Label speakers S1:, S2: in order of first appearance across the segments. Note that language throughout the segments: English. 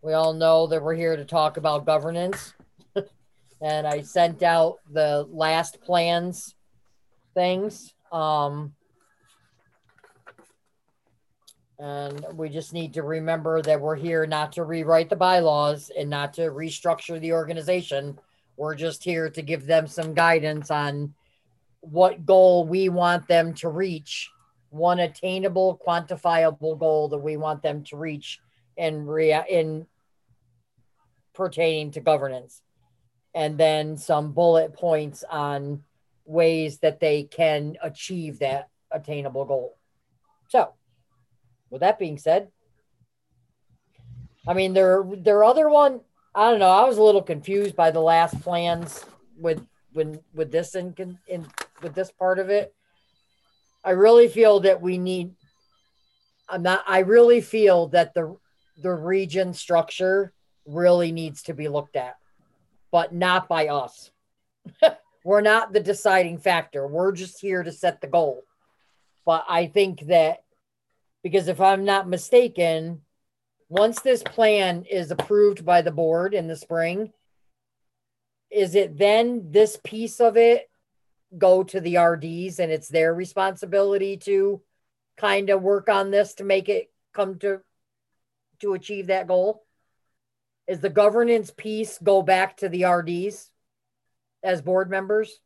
S1: We all know that we're here to talk about governance. And I sent out the last plans things. And we just need to remember that we're here not to rewrite the bylaws and not to restructure the organization. We're just here to give them some guidance on what goal we want them to reach, one attainable, quantifiable goal that we want them to reach in pertaining to governance, and then some bullet points on ways that they can achieve that attainable goal. So, with that being said, I mean, their other one, I don't know. I was a little confused by the last plans with this in with this part of it. I really feel that we need. I'm not. I really feel that the region structure really needs to be looked at, but not by us. We're not the deciding factor. We're just here to set the goal. But I think that because if I'm not mistaken, once this plan is approved by the board in the spring, is it then this piece of it go to the RDs and it's their responsibility to kind of work on this to make it come to achieve that goal? Is the governance piece go back to the RDs as board members?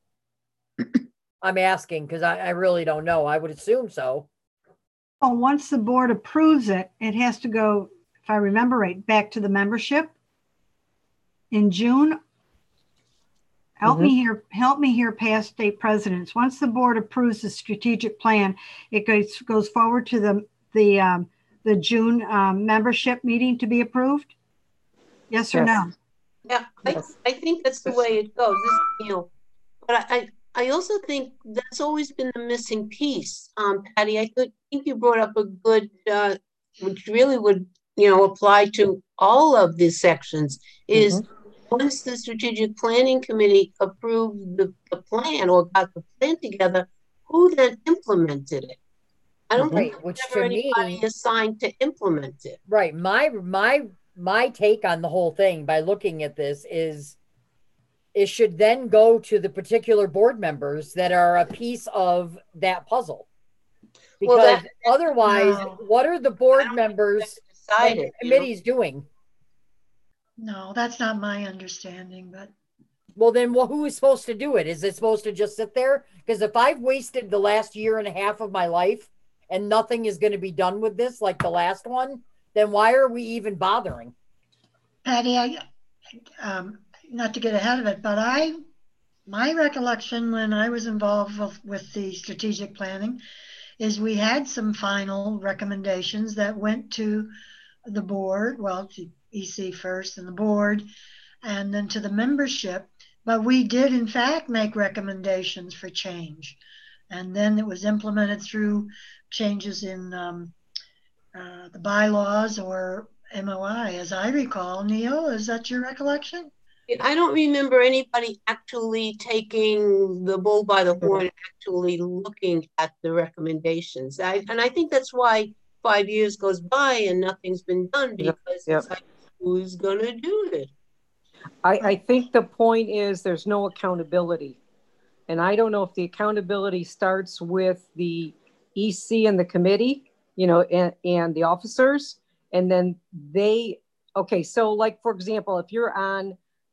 S1: I'm asking because I really don't know. I would assume so.
S2: Well, once the board approves it, it has to go, if I remember right, back to the membership in June. Help me here, past state presidents. Once the board approves the strategic plan, it goes forward to the June membership meeting to be approved. Yes or no?
S3: Yeah, I think that's the way it goes. This is Neil. But I also think that's always been the missing piece, Patty. I think you brought up a good, which really would, apply to all of these sections, is once the strategic planning committee approved the plan or got the plan together, who then implemented it? I don't think there's anybody assigned to implement it.
S1: Right. My take on the whole thing by looking at this is it should then go to the particular board members that are a piece of that puzzle. Because otherwise, what are the board members and committees doing?
S4: No, that's not my understanding, but.
S1: Well, then who is supposed to do it? Is it supposed to just sit there? Because if I've wasted the last year and a half of my life and nothing is going to be done with this like the last one, then why are we even bothering?
S4: Patty, not to get ahead of it, but my recollection when I was involved with the strategic planning is we had some final recommendations that went to the board, well, to EC first and the board, and then to the membership. But we did, in fact, make recommendations for change. And then it was implemented through changes in the bylaws or MOI, as I recall. Neil, is that your recollection?
S3: I don't remember anybody actually taking the bull by the horn, actually looking at the recommendations. And I think that's why 5 years goes by and nothing's been done, because it's like, who's going to do it?
S5: I think the point is there's no accountability. And I don't know if the accountability starts with the EC and the committee, and the officers, and then so like, for example, if you're on,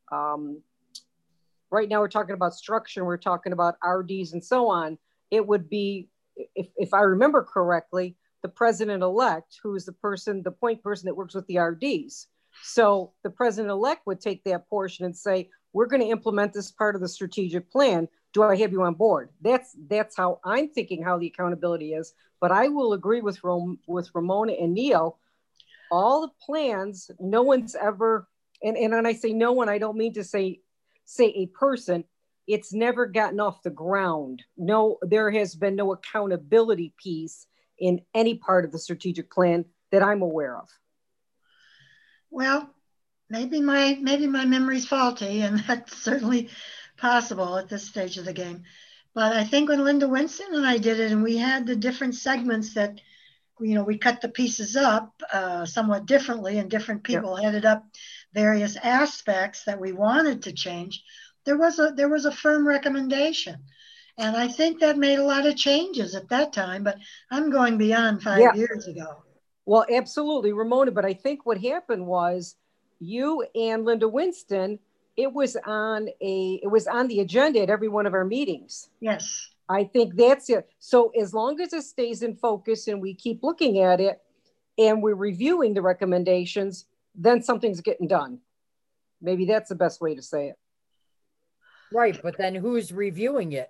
S5: right now we're talking about structure, we're talking about RDs and so on, it would be, if I remember correctly, the president-elect, who is the point person that works with the RDs. So the president-elect would take that portion and say, we're going to implement this part of the strategic plan. Do I have you on board? That's how I'm thinking how the accountability is. But I will agree with Ramona and Neil. All the plans, no one's ever, and when I say no one, I don't mean to say a person, it's never gotten off the ground. No, there has been no accountability piece in any part of the strategic plan that I'm aware of.
S4: Well, maybe my memory's faulty, and that's certainly possible at this stage of the game. But I think when Linda Winston and I did it, and we had the different segments that we cut the pieces up somewhat differently, and different people headed up various aspects that we wanted to change. There was a firm recommendation, and I think that made a lot of changes at that time. But I'm going beyond 5 years ago.
S5: Well, absolutely, Ramona. But I think what happened was you and Linda Winston, it was on the agenda at every one of our meetings.
S4: Yes.
S5: I think that's it. So as long as it stays in focus and we keep looking at it and we're reviewing the recommendations, then something's getting done. Maybe that's the best way to say it.
S1: Right, but then who's reviewing it?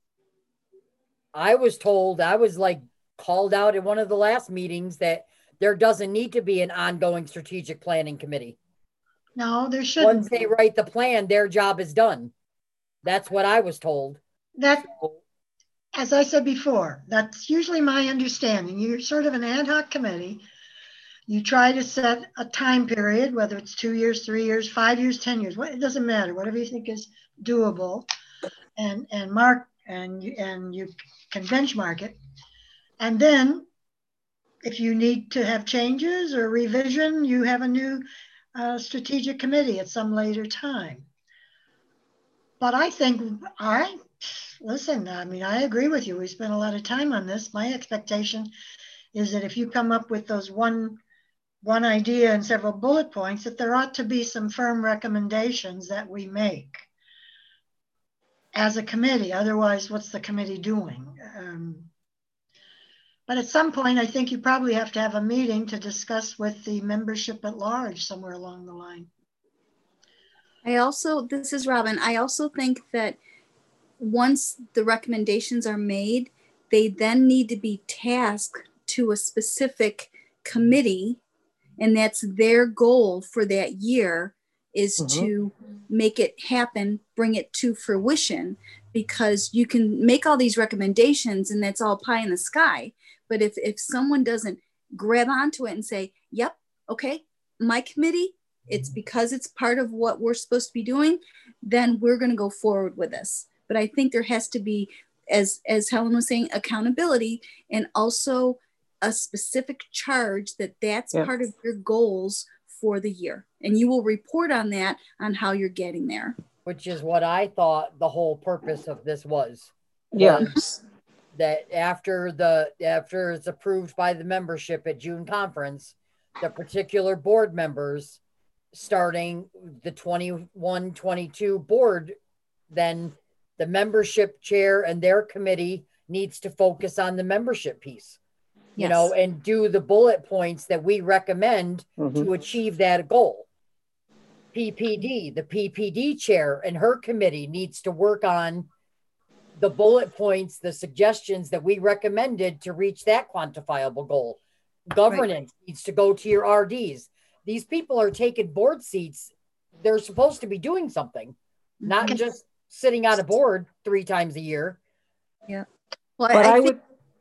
S1: I was told, I was like called out in one of the last meetings that there doesn't need to be an ongoing strategic planning committee.
S4: No, there shouldn't.
S1: Once they write the plan, their job is done. That's what I was told.
S4: As I said before, that's usually my understanding. You're sort of an ad hoc committee. You try to set a time period, whether it's 2 years, 3 years, 5 years, 10 years. It doesn't matter. Whatever you think is doable, and you can benchmark it. And then, if you need to have changes or revision, you have a new strategic committee at some later time. But I think listen, I mean, I agree with you. We spent a lot of time on this. My expectation is that if you come up with those one idea and several bullet points, that there ought to be some firm recommendations that we make as a committee. Otherwise, what's the committee doing? But at some point, I think you probably have to have a meeting to discuss with the membership at large somewhere along the line.
S6: This is Robin. I also think that once the recommendations are made, they then need to be tasked to a specific committee, and that's their goal for that year, is to make it happen, bring it to fruition, because you can make all these recommendations and that's all pie in the sky. But if someone doesn't grab onto it and say, yep, okay, my committee, it's because it's part of what we're supposed to be doing, then we're going to go forward with this. But I think there has to be, as Helen was saying, accountability, and also a specific charge that's part of your goals for the year. And you will report on that, on how you're getting there.
S1: Which is what I thought the whole purpose of this was. That after it's approved by the membership at June conference, the particular board members starting the 21-22 board, then the membership chair and their committee needs to focus on the membership piece, you know, and do the bullet points that we recommend to achieve that goal. The PPD chair and her committee needs to work on the bullet points, the suggestions that we recommended to reach that quantifiable goal. Governance needs to go to your RDs. These people are taking board seats. They're supposed to be doing something, not just sitting on a board 3 times a year.
S6: Yeah. Well, I would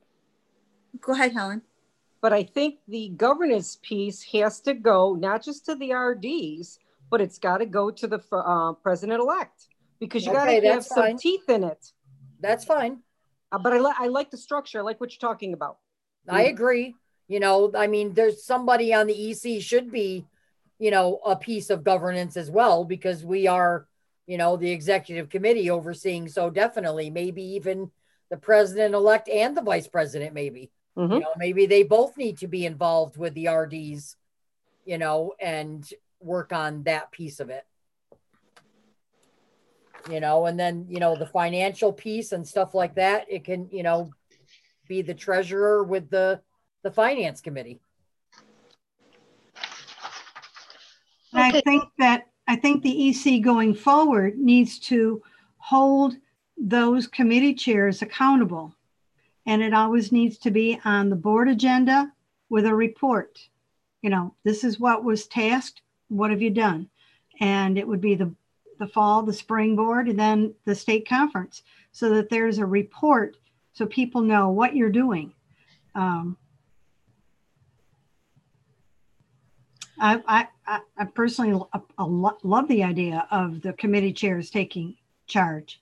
S6: go ahead, Helen.
S5: But I think the governance piece has to go not just to the RDs, but it's got to go to the president-elect, because you got to have some teeth in it.
S1: That's fine.
S5: But I like the structure. I like what you're talking about.
S1: I agree. You know, I mean, there's somebody on the EC should be, you know, a piece of governance as well, because we are, you know, the executive committee overseeing. So definitely, maybe even the president-elect and the vice president, maybe, you know, maybe they both need to be involved with the RDs, you know, and work on that piece of it. You know, and then, you know, the financial piece and stuff like that, it can, you know, be the treasurer with the finance committee.
S2: I think the EC going forward needs to hold those committee chairs accountable. And it always needs to be on the board agenda with a report. You know, this is what was tasked. What have you done? And it would be the fall, the spring board, and then the state conference, so that there's a report so people know what you're doing. I personally love the idea of the committee chairs taking charge.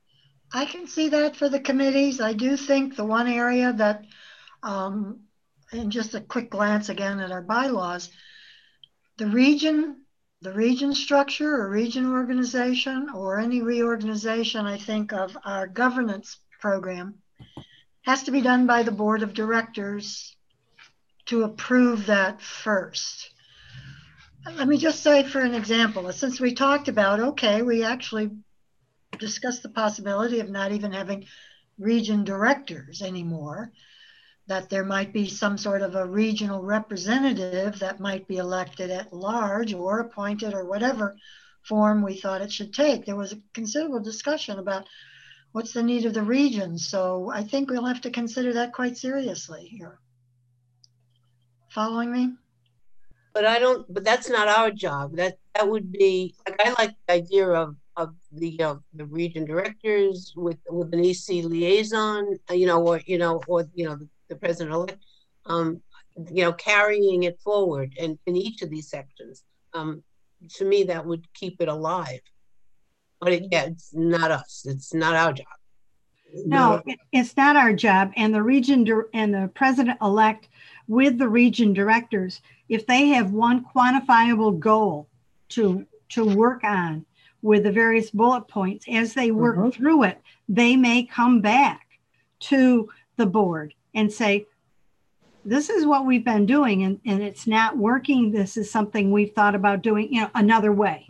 S4: I can see that for the committees. I do think the one area that and just a quick glance again at our bylaws, the region structure or region organization or any reorganization, I think, of our governance program has to be done by the board of directors to approve that first. Let me just say, for an example, since we talked about, okay, we actually discussed the possibility of not even having region directors anymore, that there might be some sort of a regional representative that might be elected at large or appointed or whatever form we thought it should take. There was a considerable discussion about what's the need of the region. So I think we'll have to consider that quite seriously here. Following me?
S3: But that's not our job. That would be, like, I like the idea of the region directors with an EC liaison, or the president-elect, carrying it forward in each of these sections. To me, that would keep it alive. But it's not us. It's not our job.
S2: No, it's not our job. And the region and the president-elect with the region directors, if they have one quantifiable goal to work on with the various bullet points, as they work through it, they may come back to the board and say, this is what we've been doing and it's not working. This is something we've thought about doing, another way.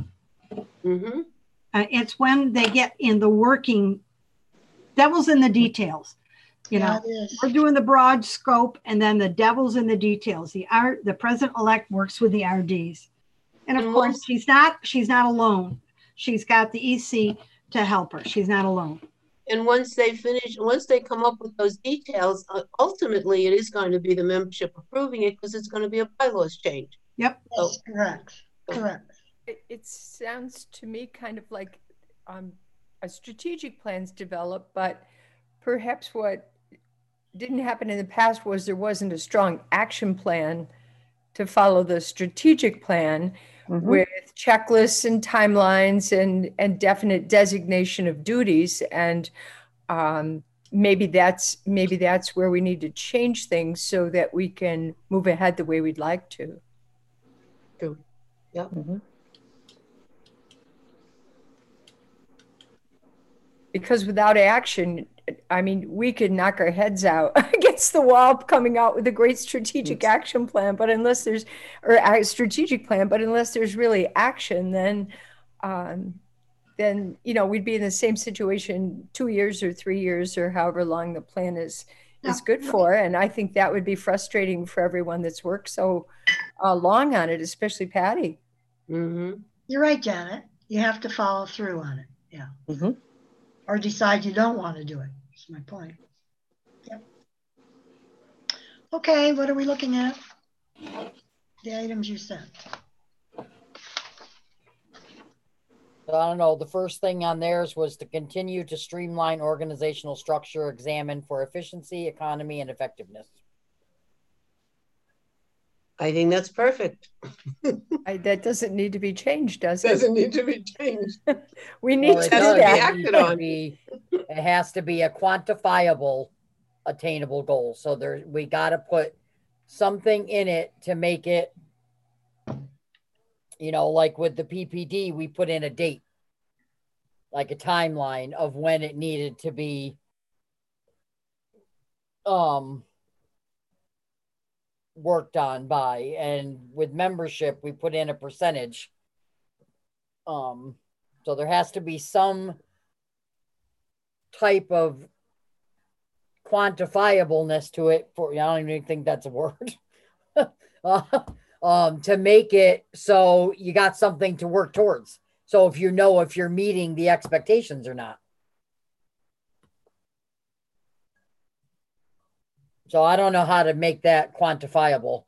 S2: It's when they get in the working, devil's in the details. We're doing the broad scope, and then the devil's in the details. The president-elect works with the RDs, and of course, she's not alone. She's got the EC to help her. She's not alone.
S3: And once they come up with those details, ultimately, it is going to be the membership approving it because it's going to be a bylaws change.
S2: Yep.
S4: That's correct. Correct.
S7: It sounds to me kind of like a strategic plan's developed, but perhaps what didn't happen in the past was there wasn't a strong action plan to follow the strategic plan with checklists and timelines and definite designation of duties. And maybe that's where we need to change things so that we can move ahead the way we'd like to.
S3: True. Yeah.
S7: Because without action, I mean, we could knock our heads out against the wall coming out with a great strategic action plan, but unless there's, or a strategic plan, but unless there's really action, then we'd be in the same situation 2 years or 3 years or however long the plan is good for. And I think that would be frustrating for everyone that's worked so long on it, especially Patty.
S4: You're right, Janet. You have to follow through on it. Yeah. Or decide you don't want to do it. That's my point. Yep. Okay, what are we looking at? The items you sent.
S1: I don't know. The first thing on theirs was to continue to streamline organizational structure, examine for efficiency, economy, and effectiveness.
S3: I think that's perfect.
S7: That doesn't need to be changed, does it?
S3: Doesn't need to be changed.
S7: We need to do that.
S1: It has to be a quantifiable, attainable goal. So we got to put something in it to make it, like with the PPD, we put in a date, like a timeline of when it needed to be worked on by, and with membership we put in a percentage. So there has to be some type of quantifiableness to it I don't even think that's a word. To make it so you got something to work towards. So if you're meeting the expectations or not. So I don't know how to make that quantifiable.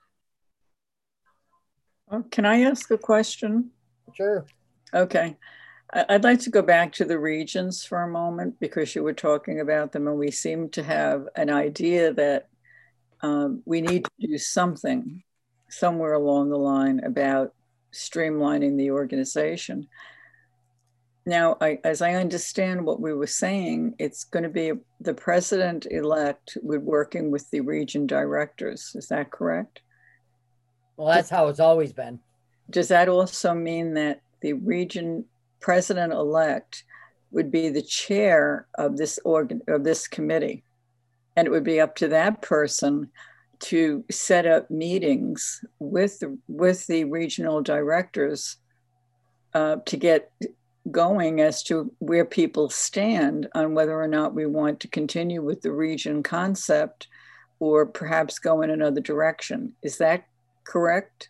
S8: Can I ask a question?
S1: Sure.
S8: Okay. I'd like to go back to the regions for a moment because you were talking about them and we seem to have an idea that we need to do something somewhere along the line about streamlining the organization. Now, as I understand what we were saying, it's going to be the president-elect working with the region directors. Is that correct?
S1: Well, that's how it's always been.
S8: Does that also mean that the region president-elect would be the chair of this committee, and it would be up to that person to set up meetings with the regional directors to get going as to where people stand on whether or not we want to continue with the region concept or perhaps go in another direction. Is that correct?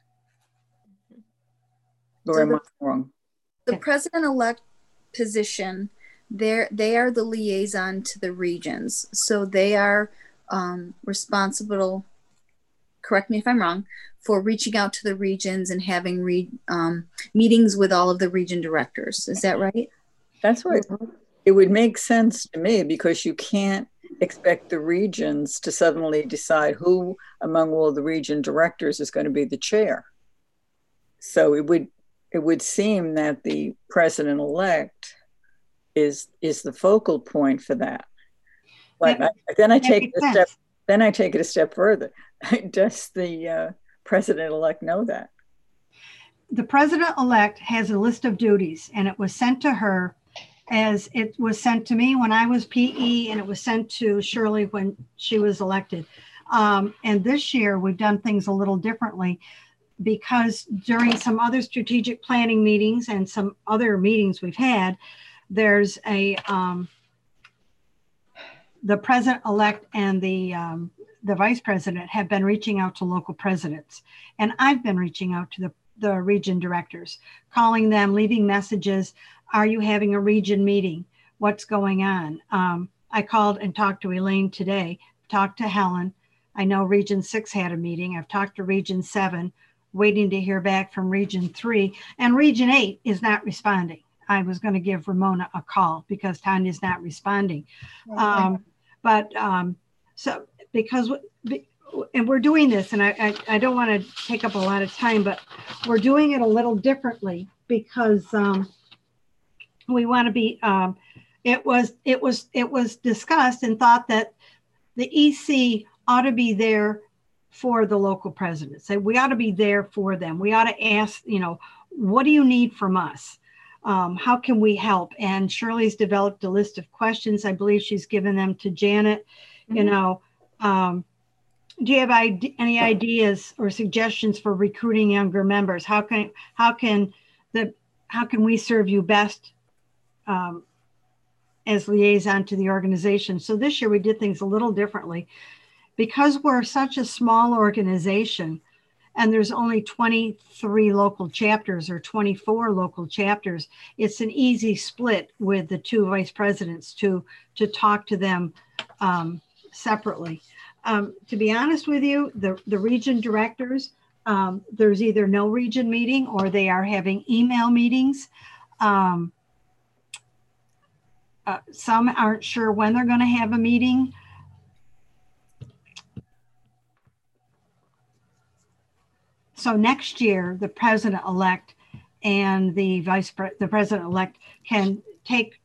S8: Or am I wrong?
S6: The president-elect position, they are the liaison to the regions. So they are responsible, correct me if I'm wrong, for reaching out to the regions and having meetings with all of the region directors. Is that right?
S8: That's right. It would make sense to me, because you can't expect the regions to suddenly decide who among all the region directors is going to be the chair. So it would seem that the president-elect is the focal point for that. But then I take it a step further. Does the president-elect know that?
S2: The president-elect has a list of duties, and it was sent to her as it was sent to me when I was PE, and it was sent to Shirley when she was elected. And this year we've done things a little differently, because during some other strategic planning meetings and some other meetings we've had, there's the president-elect and the vice president have been reaching out to local presidents. And I've been reaching out to the region directors, calling them, leaving messages. Are you having a region meeting? What's going on? I called and talked to Elaine today, talked to Helen. I know Region 6 had a meeting. I've talked to Region 7, waiting to hear back from Region 3. And Region 8 is not responding. I was going to give Ramona a call because Tanya's not responding. So because, and we're doing this, and I don't want to take up a lot of time, but we're doing it a little differently because we want to be, it was discussed and thought that the EC ought to be there for the local presidents. So we ought to be there for them. We ought to ask, what do you need from us? How can we help? And Shirley's developed a list of questions. I believe she's given them to Janet. Mm-hmm. Do you have any ideas or suggestions for recruiting younger members? How can we serve you best as liaison to the organization? So this year we did things a little differently because we're such a small organization. And there's only 23 local chapters or 24 local chapters. It's an easy split with the two vice presidents to talk to them separately. To be honest with you, the region directors, there's either no region meeting or they are having email meetings. Some aren't sure when they're going to have a meeting. So next year, the president-elect and the president-elect can take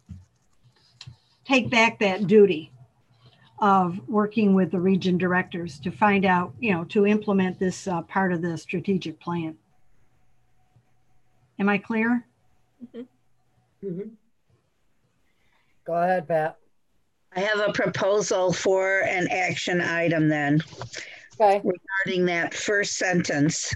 S2: back that duty of working with the region directors to find out, to implement this part of the strategic plan. Am I clear?
S3: Mm-hmm. Mm-hmm.
S1: Go ahead, Pat.
S9: I have a proposal for an action item then.
S1: Okay.
S9: Regarding that first sentence.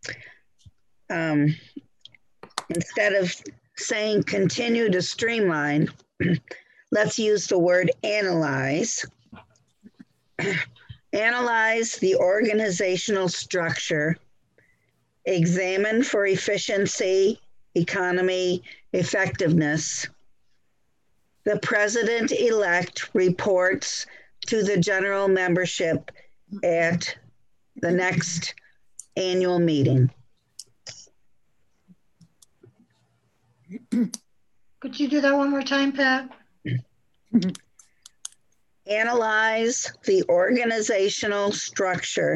S9: Instead of saying continue to streamline, let's use the word analyze. Analyze the organizational structure, examine for efficiency, economy, effectiveness. The president-elect reports to the general membership at the next annual meeting.
S4: Could you do that one more time, Pat?
S9: Analyze the organizational structure.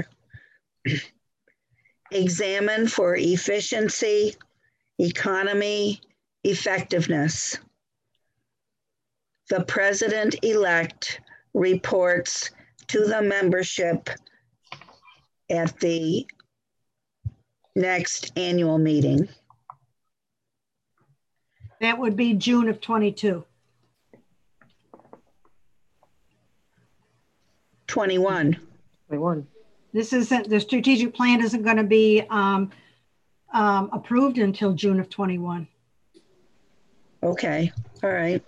S9: Examine for efficiency, economy, effectiveness. The president-elect reports to the membership at the next annual meeting.
S2: That would be June of 22.
S9: 21.
S5: 21.
S2: This isn't, the strategic plan isn't going to be approved until June of 21.
S9: Okay, all right.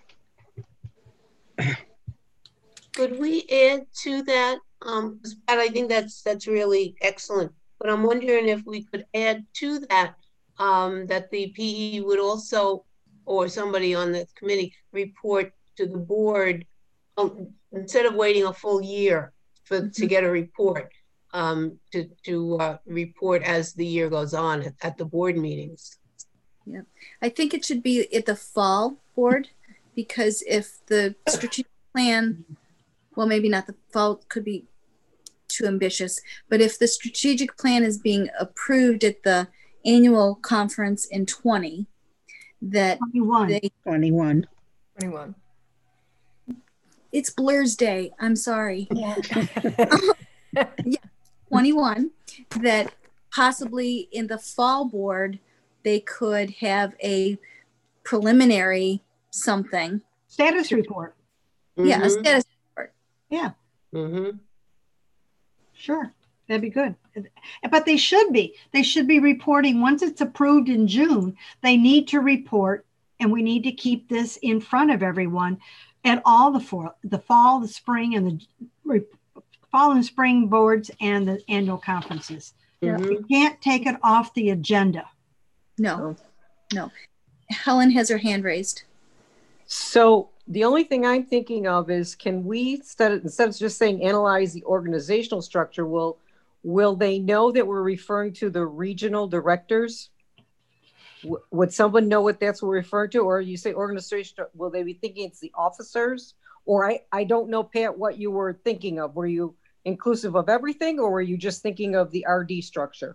S3: Could we add to that? 'Cause Pat, I think that's really excellent. But I'm wondering if we could add to that, that the PE would also, or somebody on the committee, report to the board, instead of waiting a full year to get a report, to report as the year goes on at the board meetings.
S6: Yeah, I think it should be at the fall board, because if the strategic plan, well, maybe not the fall, could be too ambitious, but if the strategic plan is being approved at the annual conference in 20, that
S2: 21.
S3: 21.
S6: It's Blur's Day. I'm sorry.
S3: Yeah.
S6: Yeah, 21, that possibly in the fall board, they could have a preliminary something.
S2: Status report.
S6: Yeah, a status report.
S2: Yeah.
S3: Mm-hmm.
S2: Sure, that'd be good. But they should be reporting once it's approved in June. They need to report, and we need to keep this in front of everyone at all the fall, the spring, and the fall and spring boards and the annual conferences.
S3: Mm-hmm.
S2: We can't take it off the agenda.
S6: No. Helen has her hand raised.
S5: So the only thing I'm thinking of is, can we, instead of just saying analyze the organizational structure, will they know that we're referring to the regional directors? Would someone know what that's what we're referring to? Or you say organization, will they be thinking it's the officers? Or I don't know, Pat, what you were thinking of. Were you inclusive of everything, or were you just thinking of the RD structure?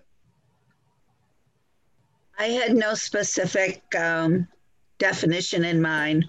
S9: I had no specific definition in mind.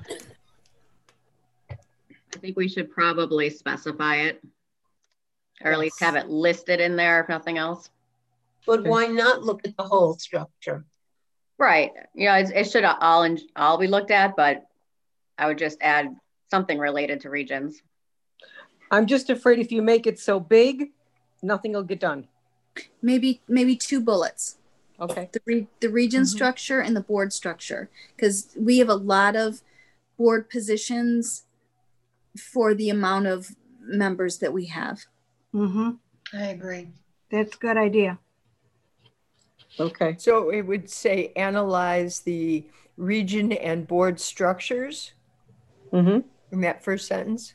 S10: I think we should probably specify it, or at least
S3: Yes.
S10: have it listed in there, if nothing else.
S3: But why not look at the whole structure?
S10: Right. You know, it should all be looked at, but I would just add something related to regions.
S5: I'm just afraid if you make it so big, nothing will get done.
S6: Maybe 2 bullets.
S5: Okay.
S6: The region structure and the board structure, because we have a lot of board positions for the amount of members that we have.
S2: Mm-hmm.
S4: I agree.
S2: That's a good idea.
S5: Okay.
S7: So it would say analyze the region and board structures
S5: Mm-hmm.
S7: in that first sentence.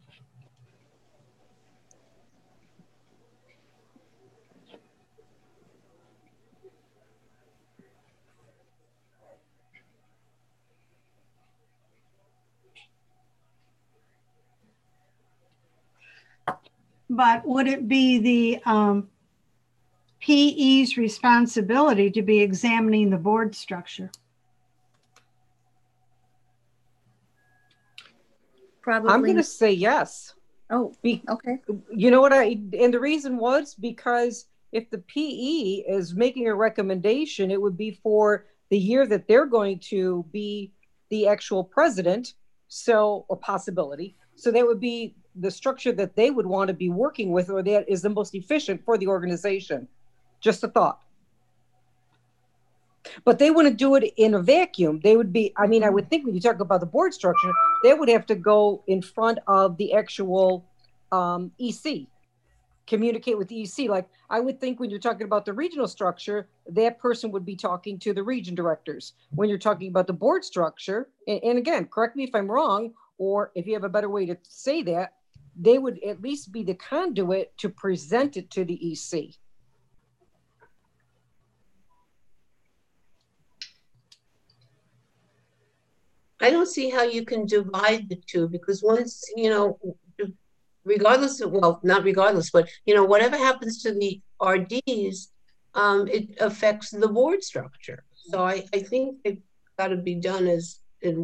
S2: But would it be the PE's responsibility to be examining the board structure?
S6: Probably.
S5: I'm going to say yes.
S6: Oh, okay.
S5: You know what and the reason was because if the PE is making a recommendation, it would be for the year that they're going to be the actual president. So, or possibility. So that would be the structure that they would want to be working with, or that is the most efficient for the organization. Just a thought. But they wouldn't do it in a vacuum. They would be, I mean, I would think when you talk about the board structure, they would have to go in front of the actual EC, communicate with the EC. Like I would think when you're talking about the regional structure, that person would be talking to the region directors. When you're talking about the board structure, and again, correct me if I'm wrong, or if you have a better way to say that, they would at least be the conduit to present it to the EC.
S3: I don't see how you can divide the two, because once, regardless of, well, not regardless, but, whatever happens to the RDs, it affects the board structure. So I think got to be done as in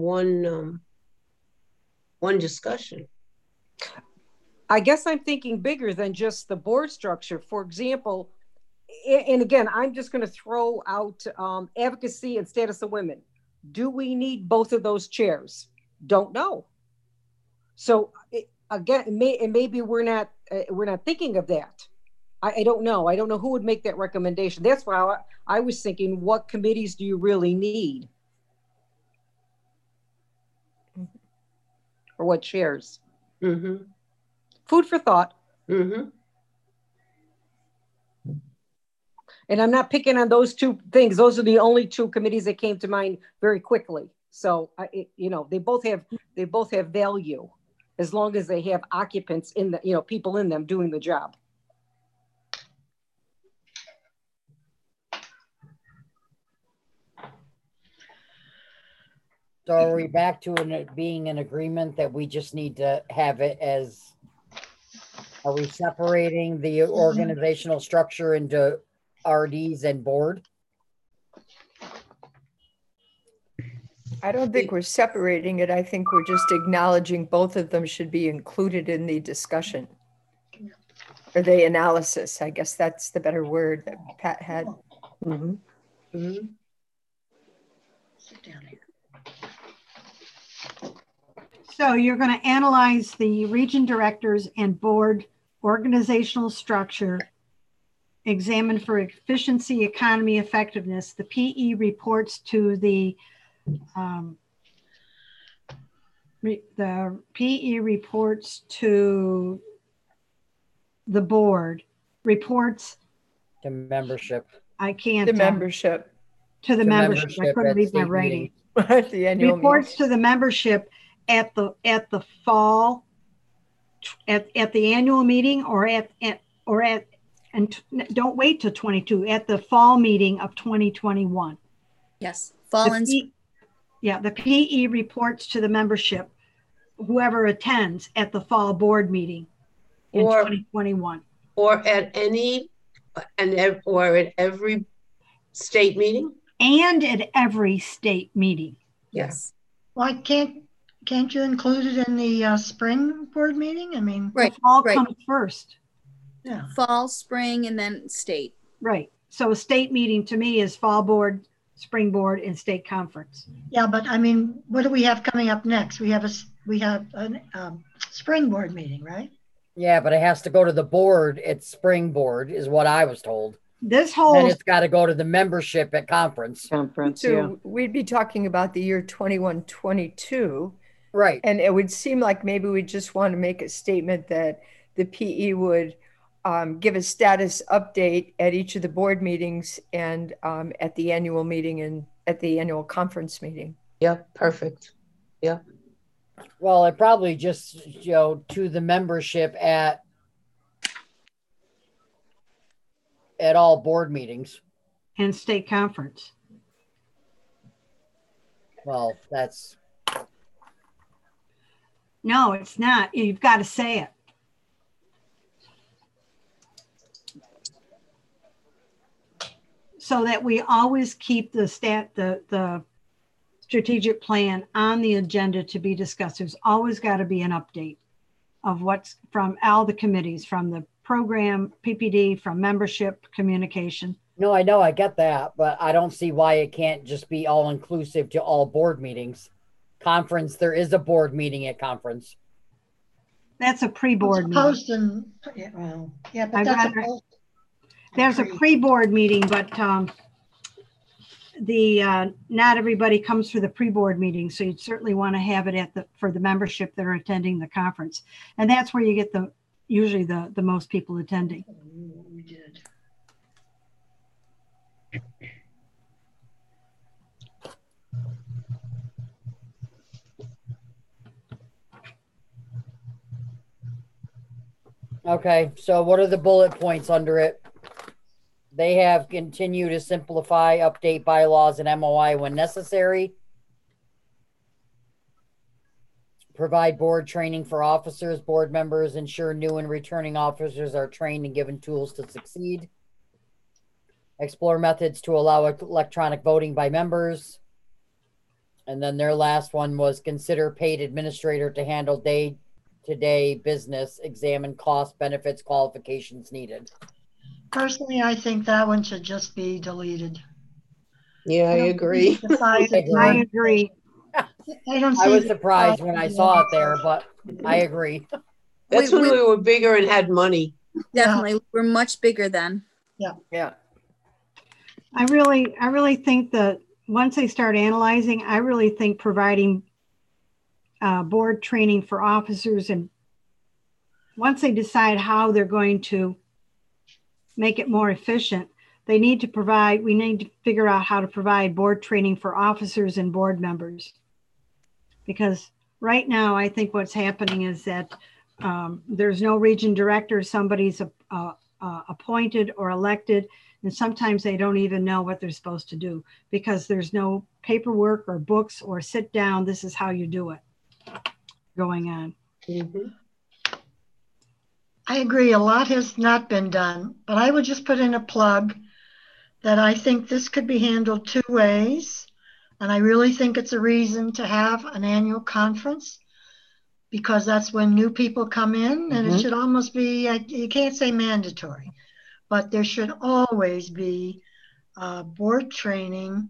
S3: one discussion.
S5: I guess I'm thinking bigger than just the board structure. For example, and again, I'm just going to throw out advocacy and status of women. Do we need both of those chairs? Don't know. So again, maybe we're not thinking of that. I don't know. I don't know who would make that recommendation. That's why I was thinking, what committees do you really need? Or what chairs?
S3: Mm-hmm.
S5: Food for thought.
S3: Mm-hmm.
S5: And I'm not picking on those two things. Those are the only two committees that came to mind very quickly. So, they both have value as long as they have occupants in the, people in them doing the job.
S1: So are we back to being in agreement that we just need to have it as, are we separating the organizational structure into RDs and board?
S7: I don't think we're separating it. I think we're just acknowledging both of them should be included in the discussion or the analysis. I guess that's the better word that Pat had.
S5: Mm-hmm.
S3: Mm-hmm.
S4: Sit down here.
S2: So you're going to analyze the region directors and board organizational structure, examine for efficiency, economy, effectiveness. The PE reports to the PE reports to the board, reports
S1: To membership.
S2: I can't
S7: The membership.
S2: to the
S1: To
S2: membership. I
S1: membership
S2: couldn't
S1: at
S2: read my
S1: state
S2: writing.
S7: At the annual
S2: Reports
S7: meeting.
S2: to the membership at the fall at the annual meeting or and don't wait till 22 at the fall meeting of 2021.
S6: Yes, fall and
S2: The PE reports to the membership, whoever attends at the fall board meeting in 2021.
S3: Or at every state meeting?
S2: And at every state meeting.
S6: yes.
S4: Why can't you include it in the spring board meeting? I mean,
S6: Right,
S2: The fall
S6: right.
S2: comes first.
S4: yeah.
S6: Fall, spring, and then state.
S2: Right. So a state meeting to me is fall board, spring board, and state conference.
S4: Yeah, but I mean, what do we have coming up next? We have a spring board meeting, right?
S1: Yeah, but it has to go to the board at spring board is what I was told.
S2: This
S1: Then
S2: whole
S1: it's got to go to the membership at conference.
S7: So we'd be talking about the year 21-22.
S1: Right.
S7: And it would seem like maybe we just want to make a statement that the PE would give a status update at each of the board meetings and at the annual meeting and at the annual conference meeting.
S3: Yep, perfect. Yep.
S1: Well, it probably just, to the membership at all board meetings.
S2: and state conference.
S1: Well, that's,
S2: No, it's not. You've got to say it. So that we always keep the strategic plan on the agenda to be discussed. There's always got to be an update of what's from all the committees, from the program, PPD, from membership, communication.
S1: no, I know, I get that, but I don't see why it can't just be all inclusive to all board meetings. Conference, there is a board meeting at conference.
S2: That's a pre-board meeting.
S4: Post and, yeah, well, yeah, but
S2: I'd
S4: that's
S2: rather-
S4: a post.
S2: There's a pre-board meeting, but not everybody comes for the pre-board meeting. So you'd certainly want to have it for the membership that are attending the conference. And that's where you get usually the most people attending.
S4: We did.
S1: Okay, so what are the bullet points under it? They have continued to simplify, update bylaws and MOI when necessary. Provide board training for officers, board members, ensure new and returning officers are trained and given tools to succeed. Explore methods to allow electronic voting by members. And then their last one was consider paid administrator to handle day-to-day business, examine cost, benefits, qualifications needed.
S4: Personally, I think that one should just be deleted.
S3: Yeah, I
S4: don't
S3: agree.
S4: think the size of the
S2: I agree.
S4: I don't
S1: I
S4: see
S1: was
S4: the
S1: surprised
S4: size
S1: when
S4: of
S1: I
S4: the
S1: saw it there,
S4: organization.
S1: but I agree.
S3: That's when we were bigger and had money.
S6: Definitely. We're much bigger then.
S1: Yeah.
S2: I really think that once they start analyzing, I really think providing board training for officers, and once they decide how they're going to make it more efficient, we need to figure out how to provide board training for officers and board members. Because right now, I think what's happening is that there's no region director, somebody's appointed or elected, and sometimes they don't even know what they're supposed to do because there's no paperwork or books or sit down, this is how you do it going on.
S3: Mm-hmm.
S4: I agree. A lot has not been done, but I would just put in a plug that I think this could be handled two ways. And I really think it's a reason to have an annual conference because that's when new people come in, and it should almost be, you can't say mandatory, but there should always be board training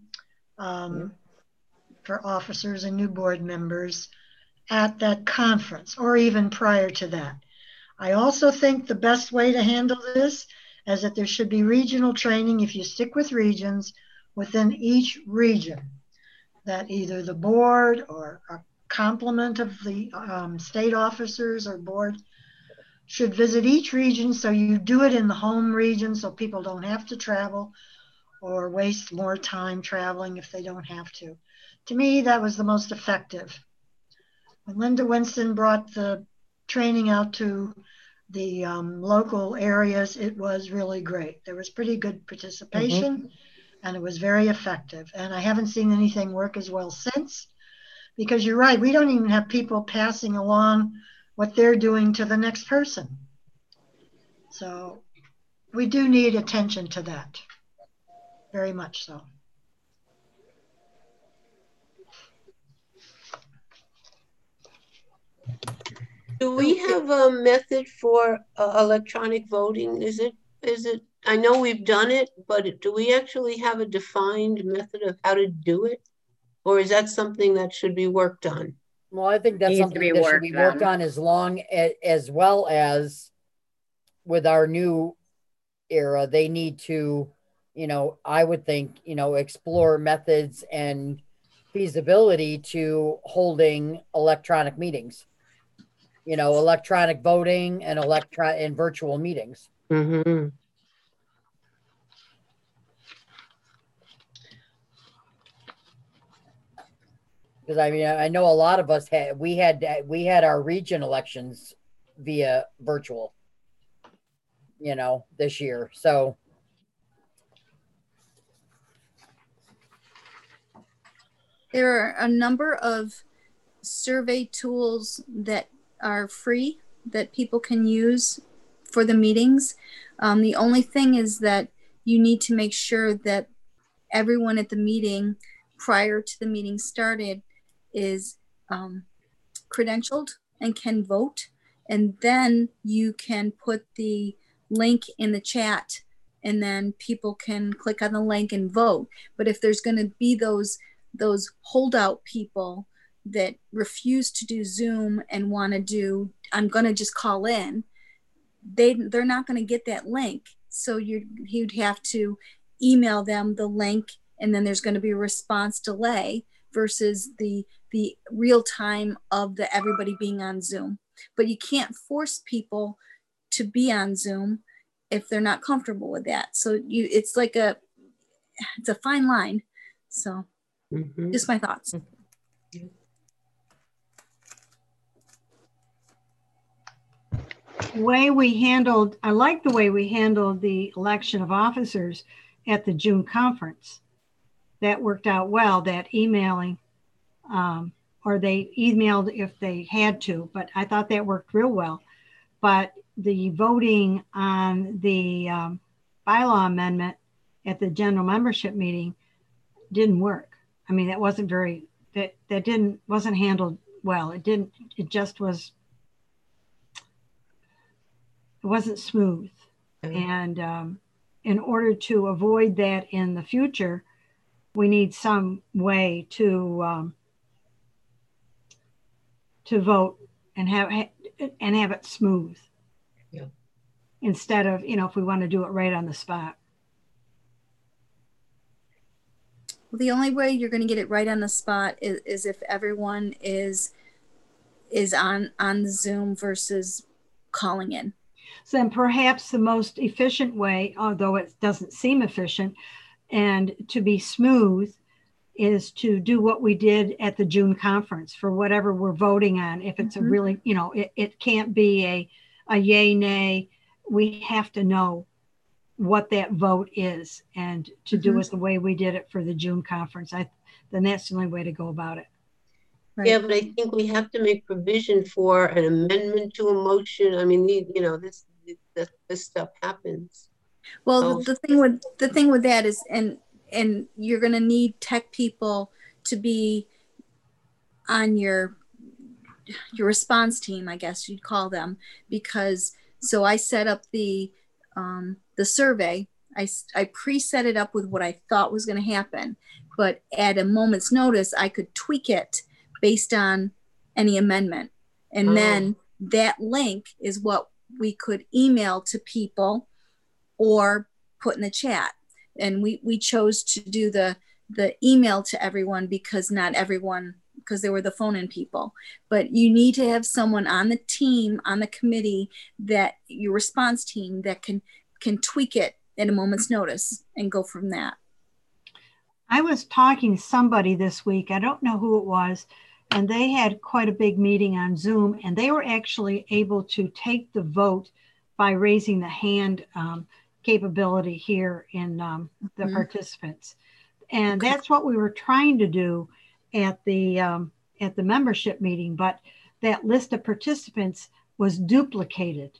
S4: for officers and new board members at that conference or even prior to that. I also think the best way to handle this is that there should be regional training, if you stick with regions, within each region, that either the board or a complement of the state officers or board should visit each region, so you do it in the home region so people don't have to travel or waste more time traveling if they don't have to. To me, that was the most effective. When Linda Winston brought the training out to the local areas, it was really great. There was pretty good participation and it was very effective. And I haven't seen anything work as well since, because you're right, we don't even have people passing along what they're doing to the next person. So we do need attention to that, very much so.
S3: Do we have a method for electronic voting? Is it, I know we've done it, but do we actually have a defined method of how to do it? Or is that something that should be worked on?
S1: Well, I think that's something that should be worked on as well as with our new era, they need to, I would think, explore methods and feasibility to holding electronic meetings, electronic voting and virtual meetings.
S3: Mm-hmm.
S1: Because I know a lot of us had our region elections via virtual, this year. So
S6: there are a number of survey tools that are free that people can use for the meetings. The only thing is that you need to make sure that everyone at the meeting prior to the meeting started is credentialed and can vote. And then you can put the link in the chat and then people can click on the link and vote. But if there's going to be those holdout people that refuse to do Zoom and want to do, I'm going to just call in, they're not going to get that link. So you'd have to email them the link, and then there's going to be a response delay versus the real time of everybody being on Zoom. But you can't force people to be on Zoom if they're not comfortable with that. So it's a fine line. So just my thoughts.
S2: I like the way we handled the election of officers at the June conference. That worked out well, that emailing, or they emailed if they had to, but I thought that worked real well. But the voting on the bylaw amendment at the general membership meeting didn't work. I mean, that wasn't very that wasn't handled well. It wasn't smooth. And in order to avoid that in the future, we need some way to vote and have it smooth.
S3: Yeah.
S2: Instead of, if we want to do it right on the spot.
S6: Well, the only way you're going to get it right on the spot is if everyone is on the Zoom versus calling in.
S2: So then perhaps the most efficient way, although it doesn't seem efficient, and to be smooth, is to do what we did at the June conference for whatever we're voting on. If it's a really, it can't be a yay, nay. We have to know what that vote is, and to do it the way we did it for the June conference. Then that's the only way to go about it.
S6: Right.
S3: Yeah, but I think we have to make provision for an amendment to a motion. I mean, this stuff happens.
S6: Well, the thing with that is, and you're going to need tech people to be on your response team, I guess you'd call them, because so I set up the survey. I preset it up with what I thought was going to happen, but at a moment's notice, I could tweak it based on any amendment. And then that link is what we could email to people or put in the chat. And we chose to do the email to everyone because not everyone, because they were the phone-in people. But you need to have someone on the team, on the committee, that your response team that can tweak it at a moment's notice and go from that.
S2: I was talking to somebody this week, I don't know who it was, and they had quite a big meeting on Zoom, and they were actually able to take the vote by raising the hand capability here in the participants. And that's what we were trying to do at the membership meeting, but that list of participants was duplicated.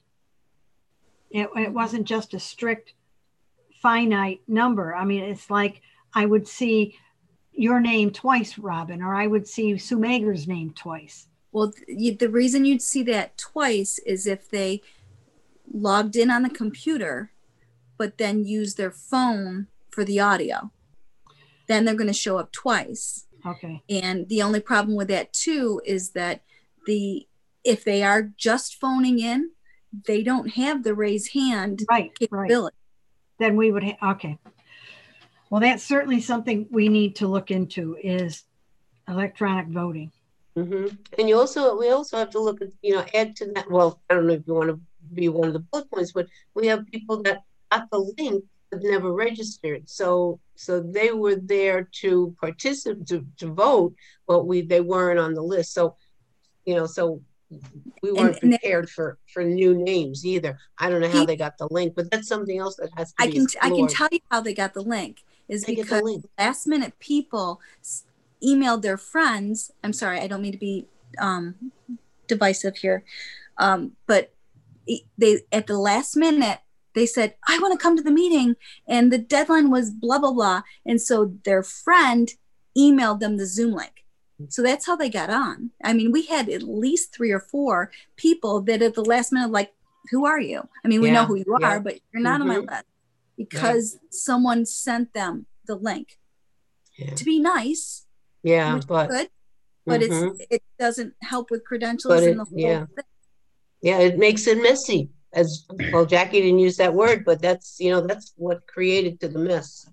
S2: It wasn't just a strict finite number. I mean, it's like I would see your name twice, Robin, or I would see Sue Mager's name twice.
S6: Well, the reason you'd see that twice is if they logged in on the computer, but then use their phone for the audio. Then they're going to show up twice.
S2: Okay.
S6: And the only problem with that too is that if they are just phoning in, they don't have the raise hand capability.
S2: Right. Then we would okay. Well, that's certainly something we need to look into is electronic voting.
S3: And we also have to look at, add to that. Well, I don't know if you want to be one of the bullet points, but we have people that got the link but never registered. So they were there to participate, to vote, but they weren't on the list. So, so we weren't prepared for new names either. I don't know how they got the link, but that's something else that has to be explored.
S6: I can tell you how they got the link is because last minute people emailed their friends. I'm sorry, I don't mean to be divisive here, but they at the last minute they said, I want to come to the meeting, and the deadline was blah blah blah, and so their friend emailed them the Zoom link. So that's how they got on. I mean, we had at least 3 or 4 people that at the last minute, like, who are you? I mean, we know who you are, but you're not on my list because someone sent them the link to be nice.
S3: Yeah,
S6: which
S3: but
S6: is good, but it doesn't help with credentials and the whole thing.
S3: Yeah, it makes it messy. As well, Jackie didn't use that word, but that's what created the mess.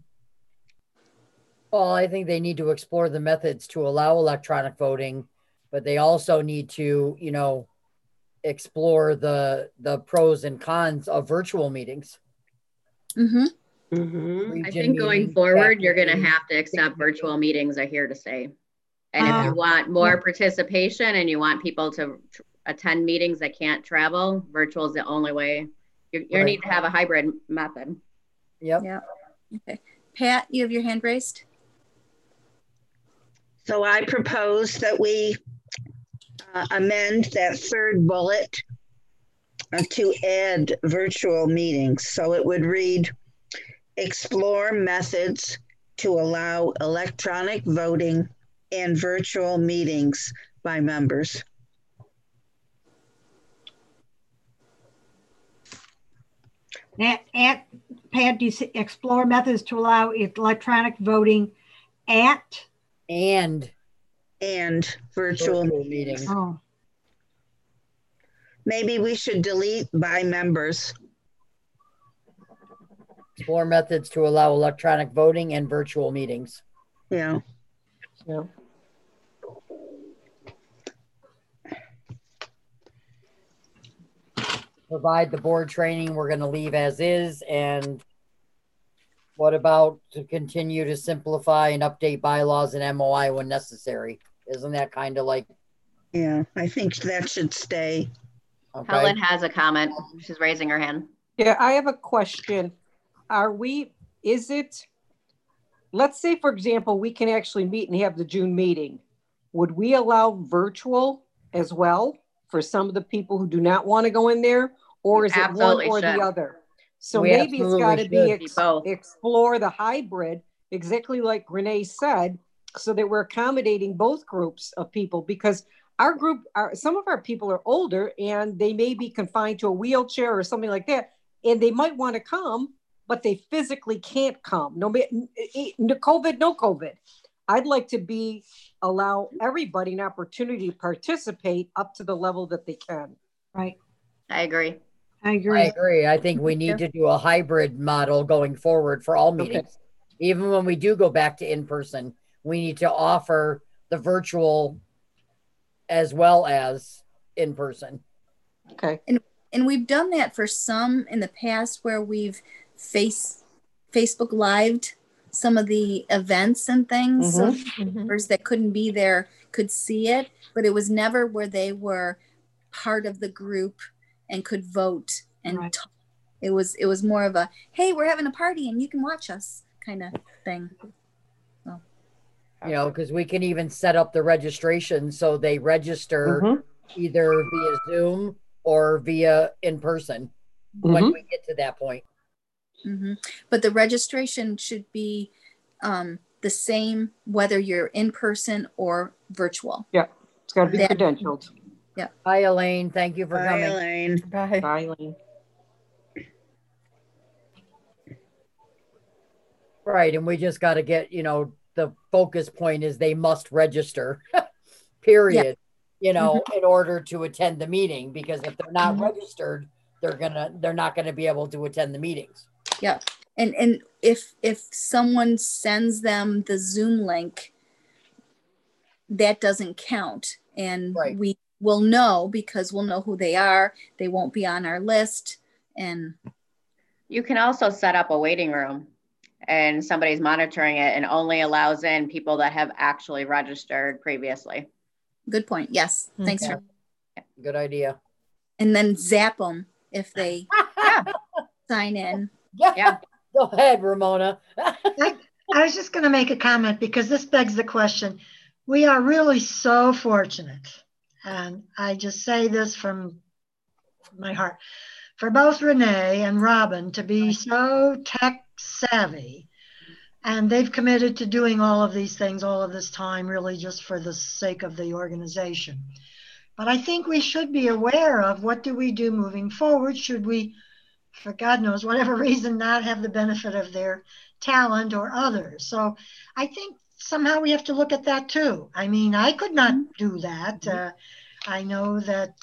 S1: Well, I think they need to explore the methods to allow electronic voting, but they also need to, explore the pros and cons of virtual meetings.
S10: I think going forward, you're going to have to accept virtual meetings are here to stay. And if you want more participation and you want people to attend meetings that can't travel, virtual is the only way. You need to have a hybrid method.
S1: Yep.
S6: Yeah. Okay. Pat, you have your hand raised.
S9: So I propose that we amend that third bullet to add virtual meetings. So it would read, explore methods to allow electronic voting and virtual meetings by members.
S2: Pat, do you explore methods to allow electronic voting at
S9: and virtual meetings?
S2: Oh,
S9: maybe we should delete by members.
S1: Explore methods to allow electronic voting and virtual meetings.
S9: Yeah.
S5: Yeah.
S1: Provide the board training, we're going to leave as is. And what about to continue to simplify and update bylaws and MOI when necessary? Isn't that kind of like?
S9: Yeah, I think that should stay.
S1: Okay.
S10: Helen has a comment. She's raising her hand.
S5: Yeah, I have a question. Let's say, for example, we can actually meet and have the June meeting. Would we allow virtual as well for some of the people who do not want to go in there? Or is it one or the other? So maybe it's got to be explore the hybrid, exactly like Renee said, so that we're accommodating both groups of people, because our group, some of our people are older and they may be confined to a wheelchair or something like that. And they might want to come, but they physically can't come. No COVID, no COVID. I'd like to allow everybody an opportunity to participate up to the level that they can.
S2: Right.
S10: I agree.
S2: I agree.
S1: I think we need to do a hybrid model going forward for all meetings. Okay. Even when we do go back to in-person, we need to offer the virtual as well as in-person.
S5: Okay.
S6: And we've done that for some in the past where we've Facebook Lived some of the events and things. So members that couldn't be there could see it, but it was never where they were part of the group and could vote and talk. It was more of a, hey, we're having a party and you can watch us kind of thing. So.
S1: You know, because we can even set up the registration so they register either via Zoom or via in person when we get to that point.
S6: But the registration should be the same whether you're in person or virtual.
S5: Yeah, it's got to be credentialed.
S6: Yeah.
S1: Hi, Elaine. Thank you for coming.
S9: Elaine.
S5: Bye. Bye, Elaine.
S1: Right, and we just got to get, the focus point is they must register, period, in order to attend the meeting, because if they're not registered, they're not going to be able to attend the meetings.
S6: Yeah. And if someone sends them the Zoom link, that doesn't count. And we will know because we'll know who they are. They won't be on our list. And
S10: you can also set up a waiting room and somebody's monitoring it and only allows in people that have actually registered previously.
S6: Good point. Yes. Thanks.
S1: Yeah. Good idea.
S6: And then zap them if they sign in.
S10: Yeah.
S1: Go ahead, Ramona.
S4: I was just going to make a comment because this begs the question. We are really so fortunate, and I just say this from my heart, for both Renee and Robin to be so tech savvy, and they've committed to doing all of these things all of this time, really just for the sake of the organization. But I think we should be aware of what do we do moving forward. Should we, for God knows whatever reason, not have the benefit of their talent or others? So I think somehow we have to look at that too. I mean, I could not do that. I know that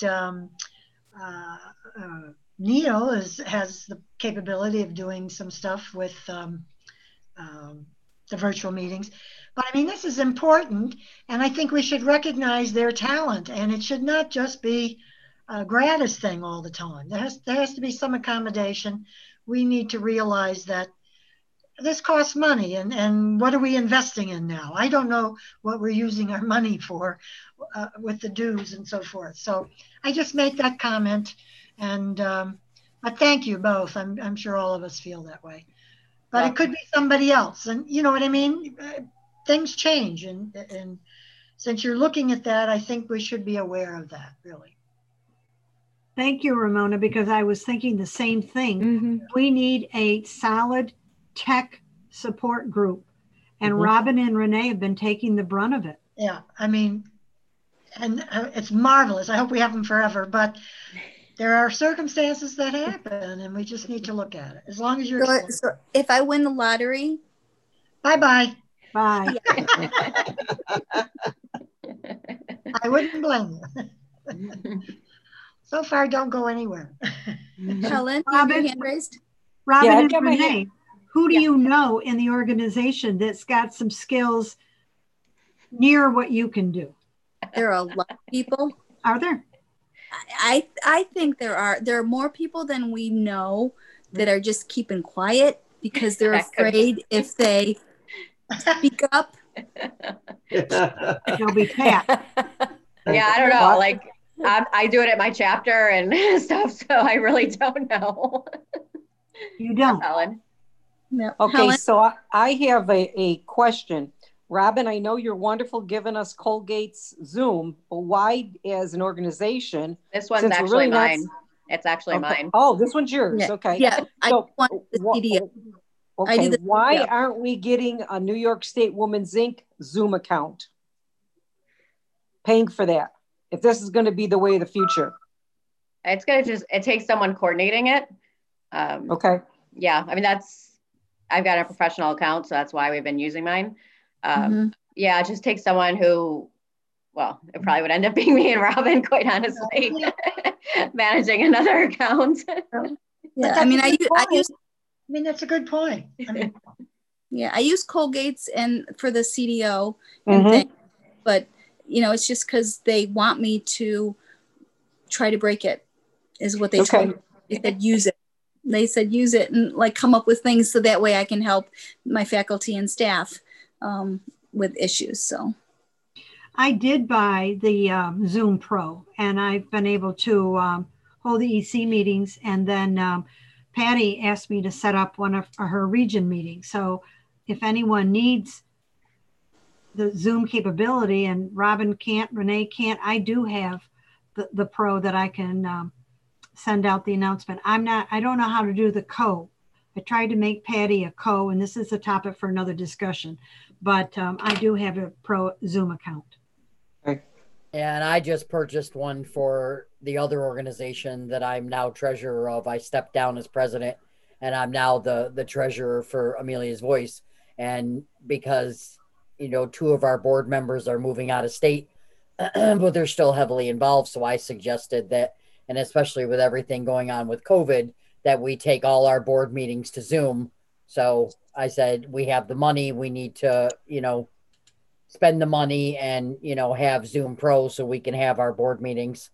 S4: Neil has the capability of doing some stuff with the virtual meetings. But I mean, this is important, and I think we should recognize their talent, and it should not just be a gratis thing all the time. There has to be some accommodation. We need to realize that this costs money, and what are we investing in now? I don't know what we're using our money for with the dues and so forth. So I just make that comment, and but thank you both. I'm sure all of us feel that way, but it could be somebody else, and you know what I mean? Things change, and since you're looking at that, I think we should be aware of that, really.
S2: Thank you, Ramona, because I was thinking the same thing. We need a solid tech support group, and Robin and Renee have been taking the brunt of it.
S4: Yeah, I mean, and it's marvelous. I hope we have them forever, but there are circumstances that happen and we just need to look at it. As long as you're
S6: So if I win the lottery,
S4: bye-bye.
S2: Bye.
S4: I wouldn't blame you. So far, don't go anywhere.
S6: Helen, you have your
S2: Robin?
S6: hand raised?
S2: Robin
S5: Yeah, I've
S2: and
S5: got my
S2: Renee,
S5: hand.
S2: who do
S6: Yeah.
S2: you know in the organization that's got some skills near what you can do?
S6: There are a lot of people.
S2: Are there?
S6: I think there are more people than we know that are just keeping quiet because they're
S10: That could-
S6: afraid if they speak up.
S2: They'll be fat.
S10: Yeah, I don't know. Like, I do it at my chapter and stuff, so I really don't know.
S2: You don't.
S10: Helen.
S6: No.
S5: Okay,
S6: Helen,
S5: so I have a question. Robin, I know you're wonderful giving us Colgate's Zoom, but why, as an organization,
S10: This one's
S5: since we're
S10: actually
S5: really not-
S10: mine. It's actually
S5: okay.
S10: mine.
S5: Oh, this one's yours.
S6: Yeah.
S5: Okay.
S6: Yeah, I
S5: So,
S6: want the
S5: wha-
S6: CDO. I
S5: Okay,
S6: do the
S5: why
S6: CDO.
S5: aren't we getting a New York State Women's Inc. Zoom account? Paying for that, if this is going to be the way of the future.
S10: It's gonna it takes someone coordinating it.
S5: Okay.
S10: Yeah, I mean, I've got a professional account, so that's why we've been using mine.
S6: Mhm.
S10: Yeah, it just takes someone who, well, it probably would end up being me and Robin, quite honestly, managing another account.
S6: Yeah, I mean, I use
S4: I mean, that's a good point. I mean,
S6: yeah, I use Colgate's and for the CDO and
S5: Mhm.
S6: things, but you know, it's just because they want me to try to break it, is what they told me. They said use it. They said use it and like come up with things so that way I can help my faculty and staff with issues. So
S2: I did buy the Zoom Pro, and I've been able to hold the EC meetings. And then Patty asked me to set up one of her region meetings. So if anyone needs the Zoom capability, and Robin can't, Renee can't, I do have the Pro that I can send out the announcement. I don't know how to do the co. I tried to make Patty a co, and this is a topic for another discussion, but I do have a Pro Zoom account.
S1: And I just purchased one for the other organization that I'm now treasurer of. I stepped down as president, and I'm now the treasurer for Amelia's Voice. And because, you know, 2 of our board members are moving out of state, but they're still heavily involved. So I suggested that, and especially with everything going on with COVID, that we take all our board meetings to Zoom. So I said, we have the money, we need to, you know, spend the money and, you know, have Zoom Pro so we can have our board meetings.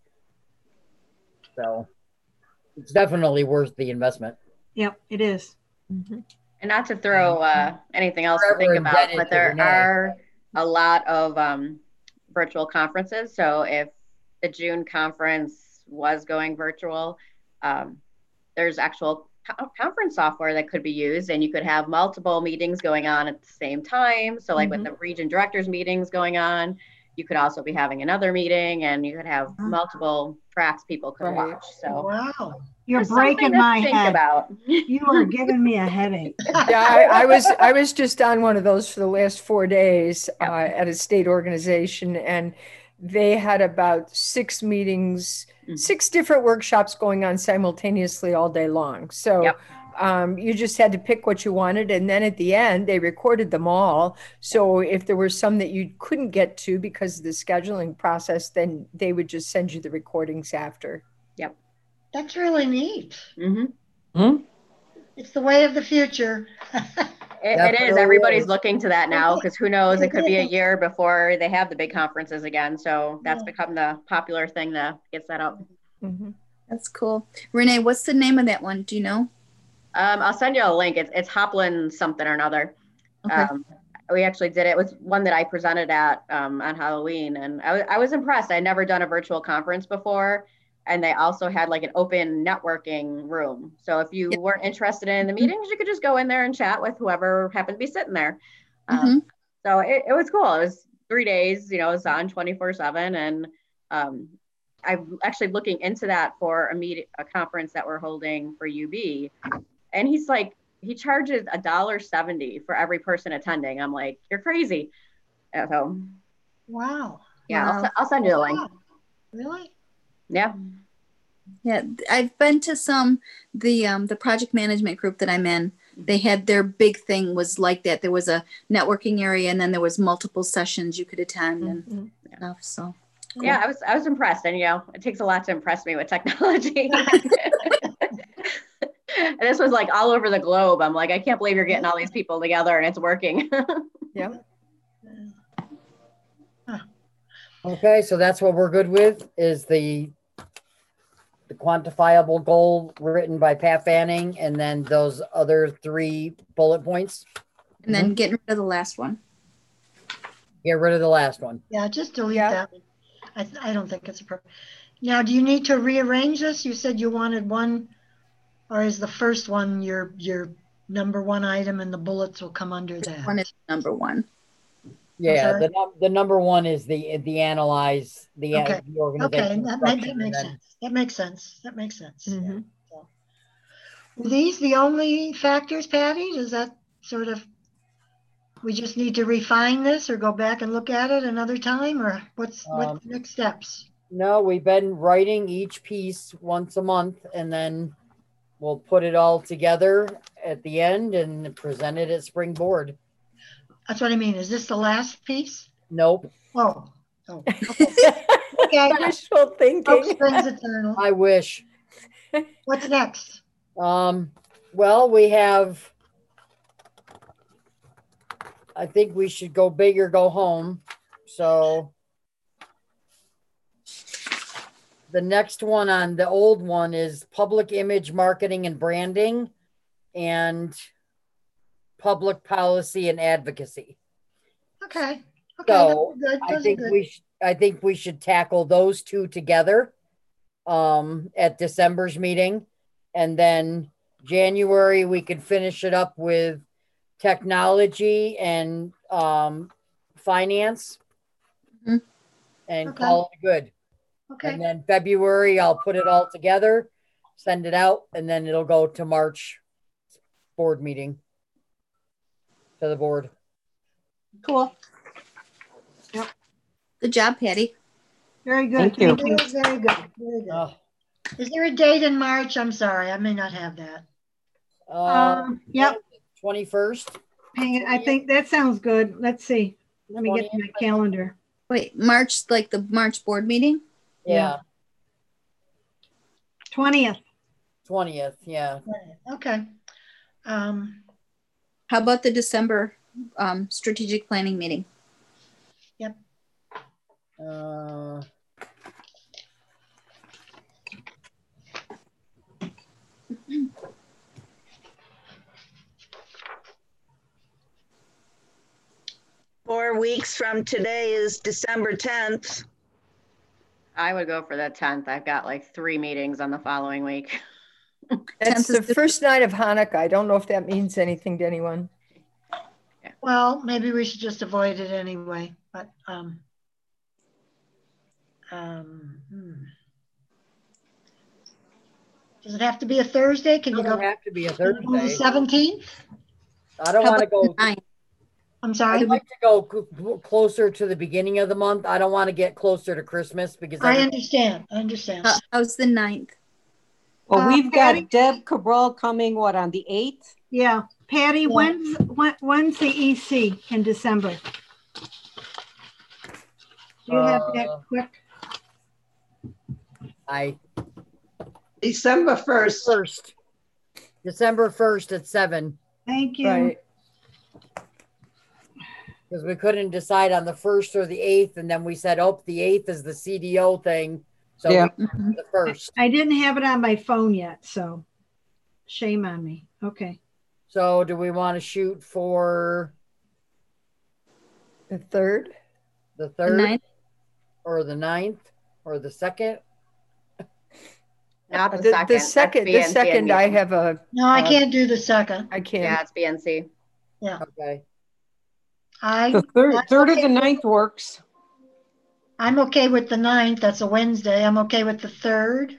S1: So it's definitely worth the investment.
S2: Yep, it is.
S10: And not to throw anything else to
S1: Forever
S10: think about,
S1: indebted
S10: but
S1: to
S10: there
S1: Renee.
S10: are a lot of virtual conferences. So if the June conference was going virtual, there's actual conference software that could be used, and you could have multiple meetings going on at the same time. So like with the region directors meetings going on, you could also be having another meeting, and you could have multiple tracks people could
S7: Right.
S10: watch. So
S4: wow.
S2: You're
S10: there's something
S2: breaking
S10: to
S2: my
S10: think
S2: head.
S10: about.
S2: You are giving me a headache.
S7: Yeah, I was just on one of those for the last 4 days at a state organization, and they had about 6 meetings, 6 different workshops going on simultaneously all day long. So
S10: Yep.
S7: you just had to pick what you wanted, and then at the end they recorded them all. So if there were some that you couldn't get to because of the scheduling process, then they would just send you the recordings after.
S10: Yep.
S4: That's really neat.
S10: Mm-hmm.
S4: It's the way of the future.
S10: It is. Everybody's looking to that now, because who knows, it could be a
S4: It is.
S10: year before they have the big conferences again. So that's become the popular thing to get set up.
S7: Mm-hmm.
S6: that's cool. Renee, what's the name of that one? Do you know?
S10: I'll send you a link. It's Hopland something or another.
S6: Okay.
S10: We actually did it. It was one that I presented at on Halloween, and I was impressed. I'd never done a virtual conference before, and they also had like an open networking room. So if you weren't interested in the meetings, you could just go in there and chat with whoever happened to be sitting there. So it was cool. It was 3 days, you know, it was on 24/7, and I'm actually looking into that for a conference that we're holding for UB. And he's like, he charges $1.70 for every person attending. I'm like, you're crazy. So
S4: Wow.
S10: Yeah,
S6: Wow.
S10: I'll send you the link.
S4: Wow. Really?
S10: Yeah.
S6: Yeah, I've been to some, the project management group that I'm in. They had their big thing was like that. There was a networking area and then there was multiple sessions you could attend and stuff. So
S10: Yeah, I was impressed. And it takes a lot to impress me with technology. And this was like all over the globe. I'm like, I can't believe you're getting all these people together and it's working.
S7: Yeah.
S1: Okay, so that's what we're good with is the quantifiable goal written by Pat Fanning and then those other 3 bullet points.
S6: and then getting rid of the last one.
S1: Get rid of the last one.
S4: Yeah, just delete
S7: Yeah.
S4: that one. I don't think it's appropriate. Now, do you need to rearrange this? You said you wanted one, or is the first one your number 1 item and the bullets will come under that?
S6: One is number 1.
S1: Yeah,
S4: sorry?
S1: the number 1 is the analyze the,
S4: Okay.
S1: the organization.
S4: Okay, that
S1: structure, and
S4: makes
S1: then-
S4: sense. That makes sense. That makes sense. Yeah.
S7: Mhm.
S4: So, are these the only factors, Patty? Does that sort of, we just need to refine this or go back and look at it another time, or what's the next steps?
S1: No, we've been writing each piece once a month and then we'll put it all together at the end and present it at spring board.
S4: That's what I mean. Is this the last piece?
S1: Nope.
S4: Oh, okay. Okay.
S7: Wishful
S4: Hope
S7: thinking.
S4: springs eternal.
S1: I wish.
S4: What's next?
S1: Well, we have, I think we should go big or go home. So the next one on the old one is public image marketing and branding and public policy and advocacy.
S4: Okay. Okay.
S1: So
S4: Those are good.
S1: I
S4: Those are
S1: think
S4: good.
S1: I think we should tackle those 2 together at December's meeting. And then January, we could finish it up with technology and finance
S6: Mhm.
S1: and
S4: Okay.
S1: call it good.
S4: Okay.
S1: And then February, I'll put it all together, send it out, and then it'll go to March board meeting to the board.
S2: Cool.
S6: Good job, Patty.
S2: Very good.
S5: Thank you.
S4: Very, very good. Very good.
S1: Uh,
S4: Is there a date in March? I'm sorry, I may not have that.
S2: Yep.
S1: 21st.
S2: Hang it. I think that sounds good. Let's see. Let me get to my calendar.
S6: Wait, March, like the March board meeting?
S1: Yeah,
S2: 20th.
S1: 20th. Yeah.
S4: Okay.
S6: How about the December strategic planning meeting?
S1: Uh,
S9: 4 weeks from today is December 10th.
S10: I would go for the 10th. I've got like 3 meetings on the following week.
S7: That's
S6: 10th is
S7: the first night of Hanukkah. I don't know if that means anything to anyone.
S4: Well, maybe we should just avoid it anyway, but, Does it have to be a Thursday? Can you
S1: doesn't
S4: go
S1: have to be a
S4: can you go the
S1: Thursday.
S4: 17th?
S1: I don't
S6: How
S1: want to
S6: about the
S1: go.
S6: 9th?
S4: I'm sorry.
S1: I'd like to go closer to the beginning of the month. I don't want to get closer to Christmas because
S4: I understand. I understand.
S6: How's the 9th?
S5: Well, we've
S2: Patty?
S5: got Deb Cabral coming, what, on the 8th?
S2: Yeah. Patty, when's the EC in December? Do you have that quick?
S9: December 1st.
S1: December 1st at 7.
S2: Thank you.
S7: Right.
S1: Because we couldn't decide on the 1st or the 8th. And then we said, oh, the 8th is the CDO thing. So
S5: Yeah.
S1: we went to the 1st.
S2: I didn't have it on my phone yet, so shame on me. Okay.
S1: So do we want to shoot for
S7: The 3rd?
S1: the
S6: The
S1: 3rd
S6: 9th?
S1: or the 9th or the 2nd?
S10: Not the
S7: The
S10: second. That's
S7: second, the
S10: BNC
S7: second, I have a,
S4: No, I can't do the second.
S7: I can't.
S10: Yeah, it's BNC.
S1: Okay.
S5: The third or the 9th works.
S4: I'm okay with the 9th. That's a Wednesday. I'm okay with the 3rd.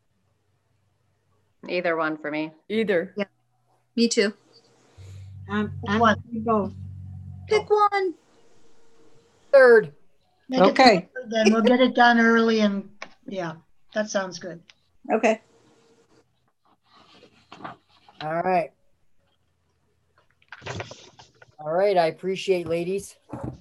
S10: Either one for me.
S7: Either.
S6: Me too.
S2: I'm
S4: Which one?
S2: both.
S6: Pick one.
S1: 3rd.
S4: Make it
S5: Okay.
S4: then we'll get it done early and, yeah, that sounds good.
S11: Okay.
S1: All right. All right. I appreciate, ladies.